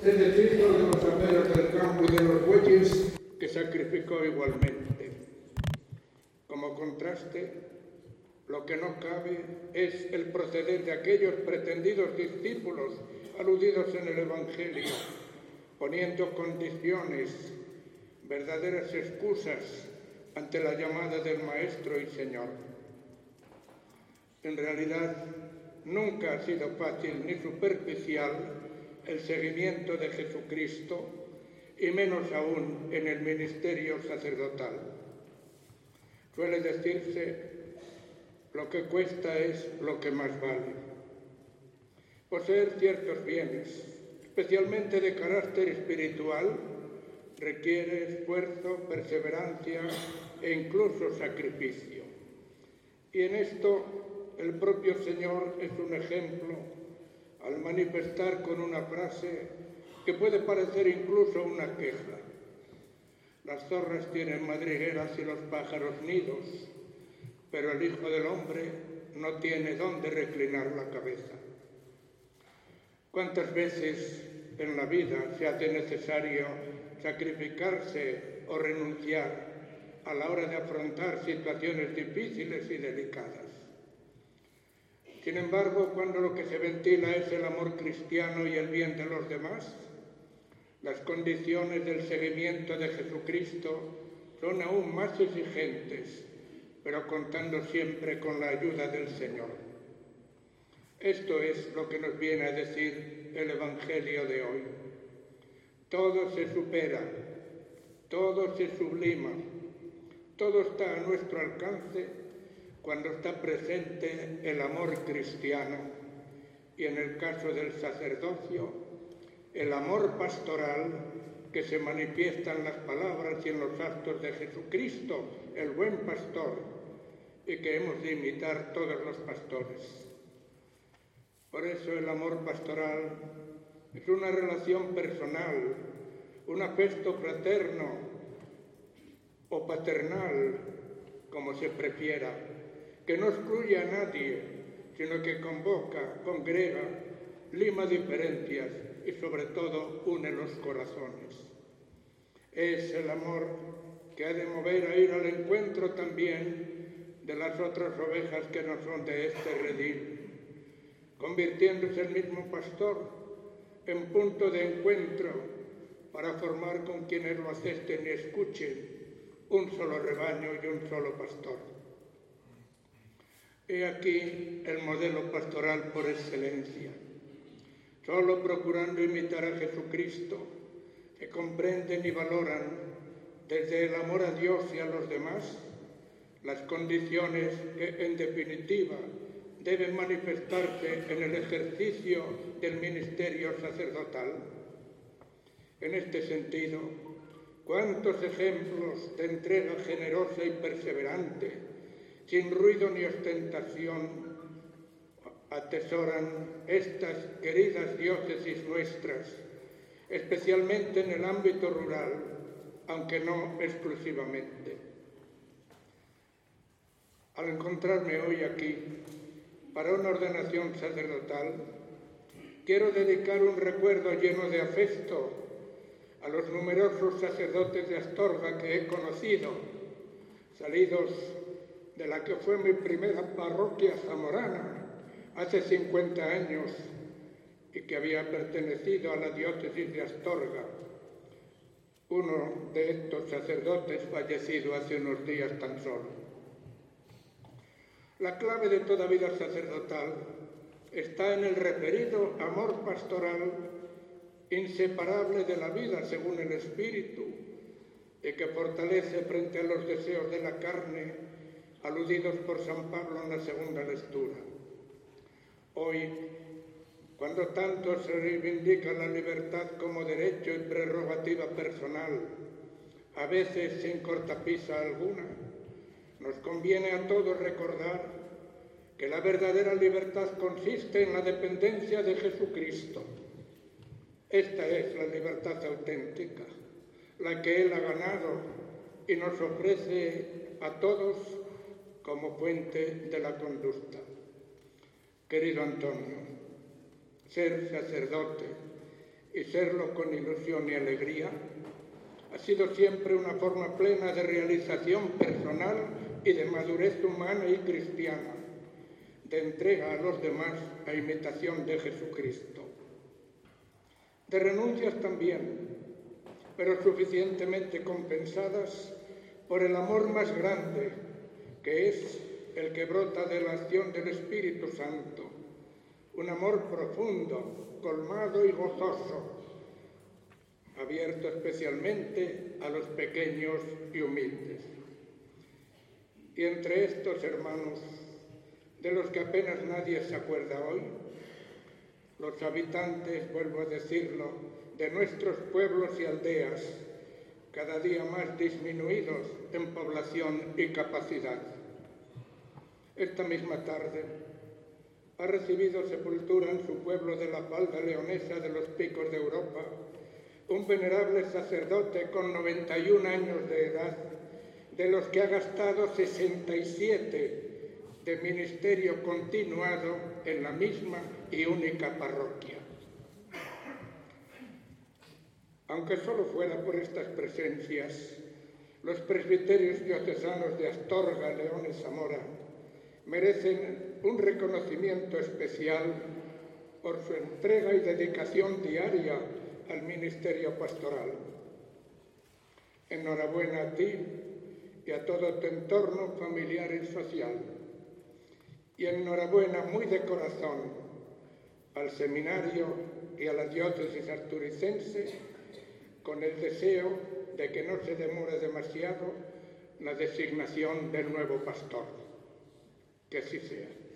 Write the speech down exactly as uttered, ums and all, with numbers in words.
es decir, los de los armeros del campo y de los bueyes que sacrificó igualmente. Como contraste, lo que no cabe es el proceder de aquellos pretendidos discípulos aludidos en el Evangelio, poniendo condiciones, verdaderas excusas ante la llamada del Maestro y Señor. En realidad, nunca ha sido fácil ni superficial el seguimiento de Jesucristo, y menos aún en el ministerio sacerdotal. Suele decirse, lo que cuesta es lo que más vale. Poseer ciertos bienes, especialmente de carácter espiritual, requiere esfuerzo, perseverancia e incluso sacrificio. Y en esto el propio Señor es un ejemplo al manifestar con una frase que puede parecer incluso una queja. Las zorras tienen madrigueras y los pájaros nidos, pero el Hijo del Hombre no tiene dónde reclinar la cabeza. ¿Cuántas veces en la vida se hace necesario sacrificarse o renunciar a la hora de afrontar situaciones difíciles y delicadas? Sin embargo, cuando lo que se ventila es el amor cristiano y el bien de los demás, las condiciones del seguimiento de Jesucristo son aún más exigentes, pero contando siempre con la ayuda del Señor. Esto es lo que nos viene a decir el Evangelio de hoy. Todo se supera, todo se sublima, todo está a nuestro alcance cuando está presente el amor cristiano y, en el caso del sacerdocio, el amor pastoral que se manifiesta en las palabras y en los actos de Jesucristo, el buen pastor, y que hemos de imitar todos los pastores. Por eso el amor pastoral es una relación personal, un afecto fraterno o paternal, como se prefiera, que no excluye a nadie, sino que convoca, congrega, lima diferencias y sobre todo une los corazones. Es el amor que ha de mover a ir al encuentro también de las otras ovejas que no son de este redil, convirtiéndose el mismo pastor en punto de encuentro para formar con quienes lo acepten y escuchen un solo rebaño y un solo pastor. He aquí el modelo pastoral por excelencia. Solo procurando imitar a Jesucristo, que comprenden y valoran desde el amor a Dios y a los demás las condiciones que, en definitiva, deben manifestarse en el ejercicio del ministerio sacerdotal. En este sentido, cuántos ejemplos de entrega generosa y perseverante, sin ruido ni ostentación, atesoran estas queridas diócesis nuestras, especialmente en el ámbito rural, aunque no exclusivamente. Al encontrarme hoy aquí para una ordenación sacerdotal, quiero dedicar un recuerdo lleno de afecto a los numerosos sacerdotes de Astorga que he conocido, salidos de la que fue mi primera parroquia zamorana hace cincuenta años y que había pertenecido a la diócesis de Astorga. Uno de estos sacerdotes fallecido hace unos días tan solo. La clave de toda vida sacerdotal está en el referido amor pastoral inseparable de la vida según el Espíritu y que fortalece frente a los deseos de la carne aludidos por San Pablo en la segunda lectura. Hoy, cuando tanto se reivindica la libertad como derecho y prerrogativa personal, a veces sin cortapisa alguna, nos conviene a todos recordar que la verdadera libertad consiste en la dependencia de Jesucristo. Esta es la libertad auténtica, la que Él ha ganado y nos ofrece a todos como fuente de la conducta. Querido Antonio, ser sacerdote y serlo con ilusión y alegría, ha sido siempre una forma plena de realización personal y de madurez humana y cristiana, de entrega a los demás a imitación de Jesucristo. De renuncias también, pero suficientemente compensadas por el amor más grande, que es el que brota de la acción del Espíritu Santo, un amor profundo, colmado y gozoso, abierto especialmente a los pequeños y humildes. Y entre estos hermanos, de los que apenas nadie se acuerda hoy, los habitantes, vuelvo a decirlo, de nuestros pueblos y aldeas, cada día más disminuidos en población y capacidad. Esta misma tarde ha recibido sepultura en su pueblo de la falda leonesa de los Picos de Europa un venerable sacerdote con noventa y un años de edad, de los que ha gastado sesenta y siete de ministerio continuado en la misma y única parroquia. Aunque solo fuera por estas presencias, los presbiterios diocesanos de Astorga, León y Zamora merecen un reconocimiento especial por su entrega y dedicación diaria al ministerio pastoral. Enhorabuena a ti y a todo tu entorno familiar y social. Y enhorabuena muy de corazón al seminario y a la diócesis asturicense, con el deseo de que no se demore demasiado la designación del nuevo pastor. Que así sea.